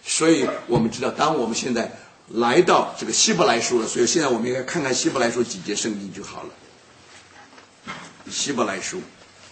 所以我们知道，当我们现在来到这个希伯来书了，所以现在我们应该看看希伯来书几节圣经就好了。希伯来书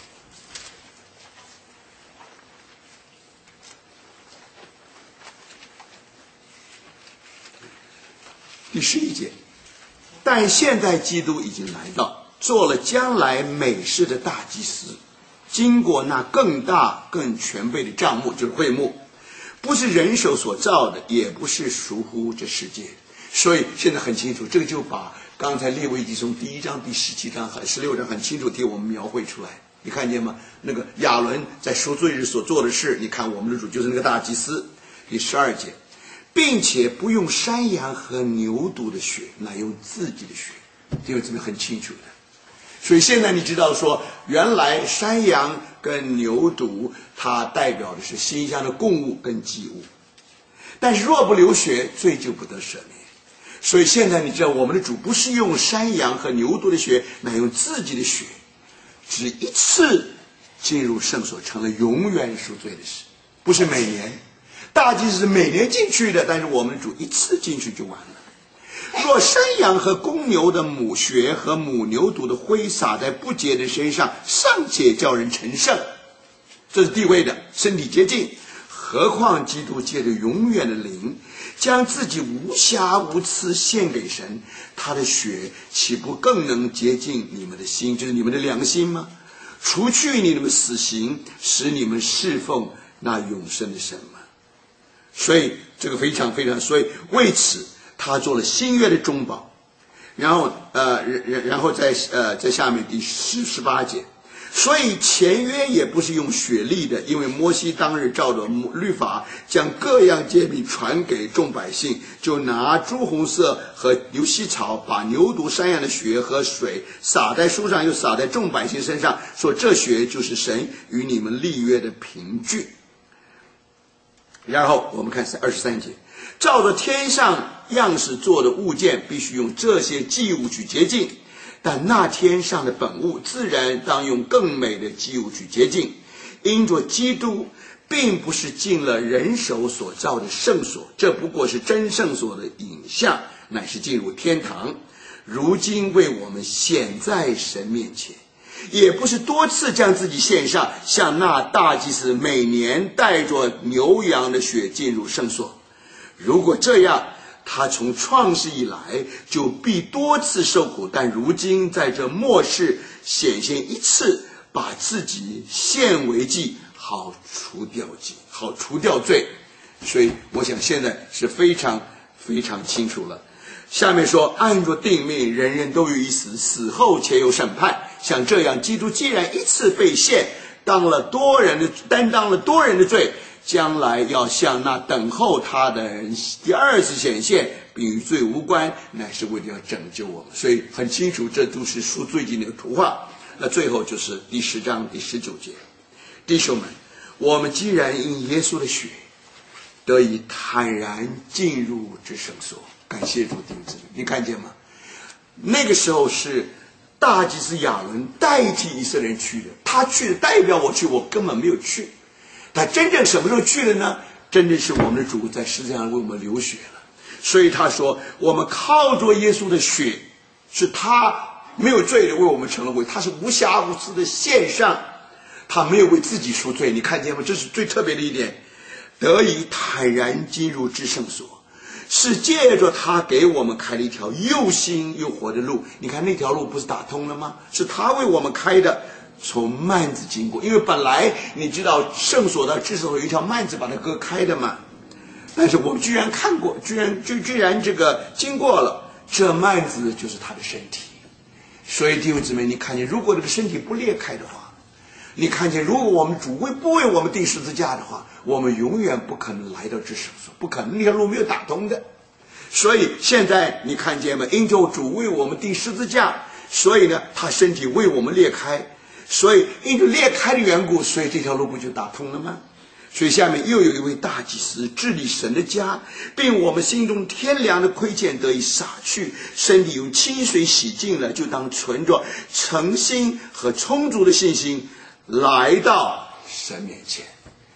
第11节，但现在基督已经来到，做了将来美事的大祭司，经过那更大更全备的帐幕，就是会幕，不是人手所造的，也不是属乎这世界。所以现在很清楚，这个就把刚才利未记从第1章第17章和16章很清楚替我们描绘出来。你看见吗？那个亚伦在赎罪日所做的事，你看我们的主就是那个大祭司。第12节，并且不用山羊和牛犊的血，乃用自己的血，这个这边很清楚的。所以现在你知道说，原来山羊跟牛犊它代表的是馨香的供物跟祭物，但是若不流血，罪就不得赦免。所以现在你知道，我们的主不是用山羊和牛犊的血，乃用自己的血，只一次进入圣所，成了永远赎罪的事，不是每年。大祭司是每年进去的，但是我们的主一次进去就完了。若山羊和公牛的母血和母牛犊的灰洒在不洁的身上，尚且叫人成圣，这是地位的，身体洁净，何况基督借着永远的灵，将自己无瑕无疵献给神，他的血岂不更能洁净你们的心，就是你们的良心吗？除去你们死刑，使你们侍奉那永生的神吗？所以这个非常非常，所以为此他做了新约的中保。然后在下面第18节，所以前约也不是用血立的，因为摩西当日照着律法将各样诫命传给众百姓，就拿朱红色和牛膝草，把牛犊山羊的血和水洒在书上，又洒在众百姓身上，说这血就是神与你们立约的凭据。然后我们看23节，照着天上样式做的物件，必须用这些祭物去洁净，但那天上的本物自然当用更美的祭物去洁净。因着基督并不是进了人手所造的圣所，这不过是真圣所的影像，乃是进入天堂，如今为我们显在神面前。也不是多次将自己献上，像那大祭司每年带着牛羊的血进入圣所。如果这样，他从创世以来就必多次受苦，但如今在这末世显现一次，把自己献为祭，好除掉罪。所以我想现在是非常非常清楚了。下面说，按着定命，人人都有一死，死后且有审判。像这样，基督既然一次被献，担当了多人的罪，将来要向那等候他的人第二次显现，并与罪无关，乃是为了要拯救我们。所以很清楚，这都是书最近的图画。那最后就是第10章第19节，弟兄们，我们既然因耶稣的血得以坦然进入至圣所，感谢主弟兄姊妹，你看见吗？那个时候是大祭司亚伦代替以色列人去的，他去的代表我去，我根本没有去。他真正什么时候去的呢？真正是我们的主在十字架上为我们流血了。所以他说，我们靠着耶稣的血，是他没有罪的为我们成了为，他是无瑕无疵的献上，他没有为自己赎罪。你看见吗？这是最特别的一点，得以坦然进入至圣所，是借着他给我们开了一条又新又活的路。你看那条路不是打通了吗？是他为我们开的，从幔子经过。因为本来你知道圣所到至圣所有一条幔子把它割开的嘛，但是我们居然看过，居然这个经过了，这幔子就是他的身体。所以弟兄姊妹，你看见如果这个身体不裂开的话，你看见如果我们主不为我们钉十字架的话，我们永远不可能来到至圣所，不可能，那条路没有打通的。所以现在你看见吗？因着主为我们钉十字架，所以呢他身体为我们裂开，所以因着裂开的缘故，所以这条路不就打通了吗？所以下面又有一位大祭司治理神的家，并我们心中天良的亏欠得以洒去，身体用清水洗净了，就当存着诚心和充足的信心来到神面前。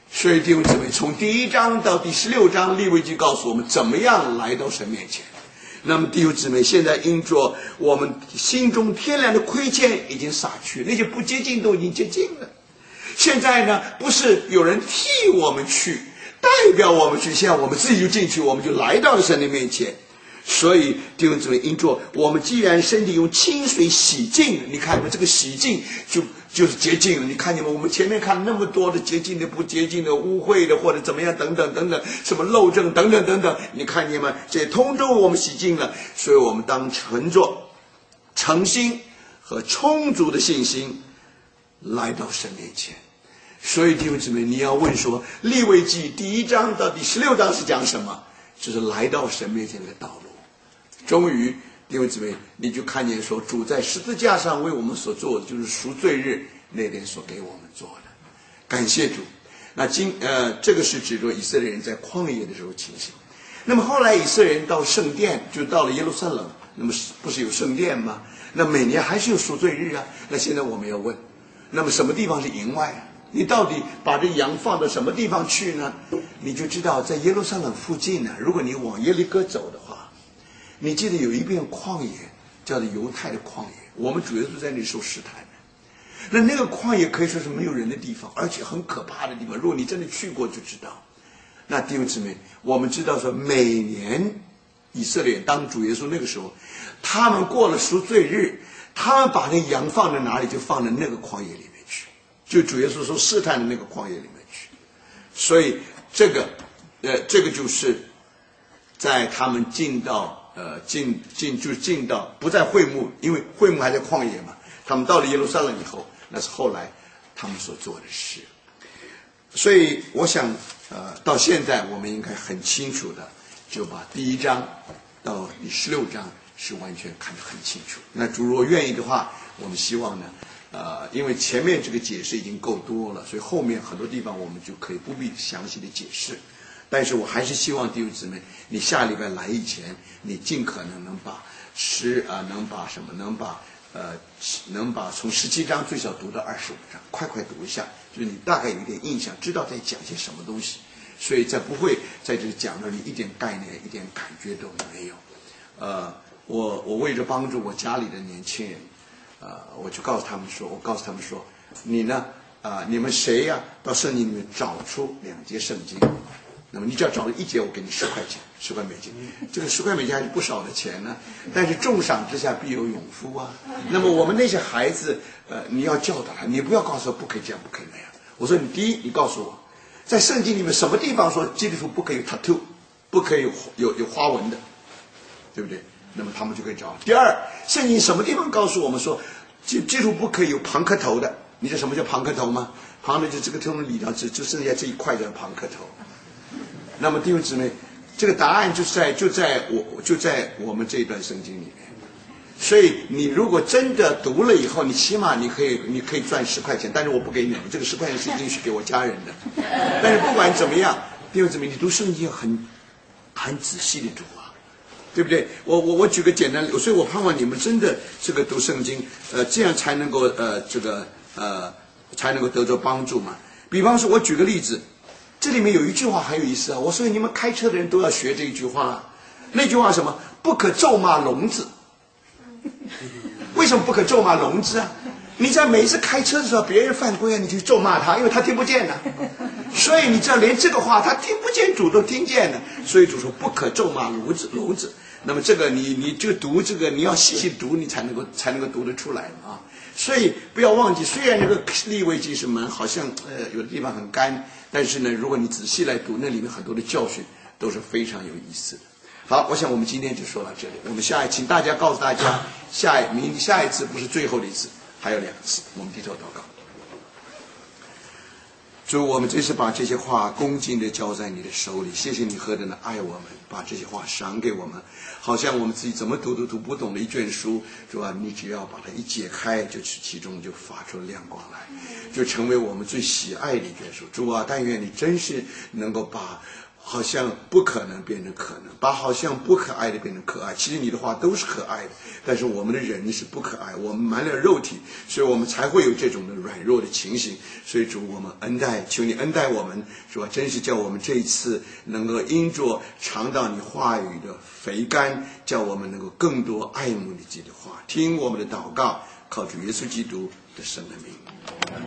所以弟兄姊妹，从第1章到第16章，利未记告诉我们怎么样来到神面前。那么弟兄姊妹，现在因着我们心中天然的亏欠已经洒去，那些不洁净都已经洁净了。现在呢，不是有人替我们去，代表我们去，现在我们自己就进去，我们就来到了神的面前。所以弟兄姊妹，因着我们既然身体用清水洗净，你看这个洗净就是洁净了。你看见吗？我们前面看那么多的洁净的、不洁净的、污秽的，或者怎么样等等等等，什么漏症等等等等，你看见吗？这通通我们洗净了。所以我们当乘着诚心和充足的信心来到神面前。所以弟兄姊妹，你要问说，利未记第1章到第16章是讲什么？就是来到神面前的道路。终于弟兄姊妹，你就看见说，主在十字架上为我们所做的，就是赎罪日那天所给我们做的。感谢主。那这个是指着以色列人在旷野的时候情形。那么后来以色列人到圣殿，就到了耶路撒冷，那么不是有圣殿吗？那每年还是有赎罪日啊。那现在我们要问，那么什么地方是营外啊？你到底把这羊放到什么地方去呢？你就知道在耶路撒冷附近呢，如果你往耶利哥走的话，你记得有一片旷野叫做犹太的旷野，我们主耶稣在那里受试探的。那个旷野可以说是没有人的地方，而且很可怕的地方，如果你真的去过就知道。那弟兄姊妹，我们知道说每年以色列当主耶稣那个时候，他们过了赎罪日，他们把那羊放在哪里，就放在那个旷野里面去，就主耶稣受试探的那个旷野里面去。所以这个就是在他们进到进到不在会幕，因为会幕还在旷野嘛。他们到了耶路撒冷以后，那是后来他们所做的事。所以我想，到现在我们应该很清楚的就把第1章到第16章是完全看得很清楚。那主若愿意的话，我们希望呢，因为前面这个解释已经够多了，所以后面很多地方我们就可以不必详细的解释。但是我还是希望弟兄姊妹，你下礼拜来以前，你尽可能能把能把从17章最少读到25章，快读一下，就是你大概有一点印象，知道在讲些什么东西。所以不会在这里讲的你一点概念、一点感觉都没有。我为着帮助我家里的年轻人，我就告诉他们说，你呢，你们谁呀，到圣经里面找出2节圣经。那么你只要找到1节，我给你10块钱，10块美金。这个10块美金还是不少的钱呢。但是重赏之下必有勇夫啊。那么我们那些孩子，你要教导他，你不要告诉他不可以这样，不可以那样。我说你第一，你告诉我，在圣经里面什么地方说基督徒不可以有 tattoo， 不可以有花纹的，对不对？那么他们就可以找。第二，圣经什么地方告诉我们说基督徒不可以有庞克头的？你知道什么叫庞克头吗？庞的就这个头里头就剩下这一块叫庞克头。那么弟兄姊妹，这个答案就在我们这一段圣经里面。所以你如果真的读了以后，你起码你可以赚10块钱，但是我不给你，这个10块钱是一定是给我家人的。但是不管怎么样，弟兄姊妹，你读圣经要很仔细的读啊，对不对？我举个简单的，所以我盼望你们真的这个读圣经，这样才能够才能够得着帮助嘛。比方说，我举个例子。这里面有一句话很有意思啊！我说你们开车的人都要学这一句话，那句话什么？不可咒骂聋子。为什么不可咒骂聋子啊？你在每次开车的时候，别人犯规啊，你就咒骂他，因为他听不见的。所以你知道，连这个话他听不见，主都听见的。所以主说不可咒骂聋子。那么这个你就读这个，你要细细读，你才能够读得出来啊。所以不要忘记，虽然这个利未记是好像有的地方很干，但是呢，如果你仔细来读，那里面很多的教训都是非常有意思的。好，我想我们今天就说到这里。我们请大家告诉大家，下一次不是最后的一次，还有2次。我们低头祷告。主，我们这次把这些话恭敬地交在你的手里，谢谢你何等的爱我们，把这些话赏给我们，好像我们自己怎么读都读不懂的一卷书，主啊，你只要把它一解开，就其中就发出亮光来，就成为我们最喜爱的一卷书。主啊，但愿你真是能够把好像不可能变成可能，把好像不可爱的变成可爱。其实你的话都是可爱的，但是我们的人是不可爱，我们满了肉体，所以我们才会有这种的软弱的情形。所以主，我们恩待，求你恩待我们，是吧？真是叫我们这一次能够因着尝到你话语的肥甘，叫我们能够更多爱慕你自己的话，听我们的祷告，靠主耶稣基督的圣的名。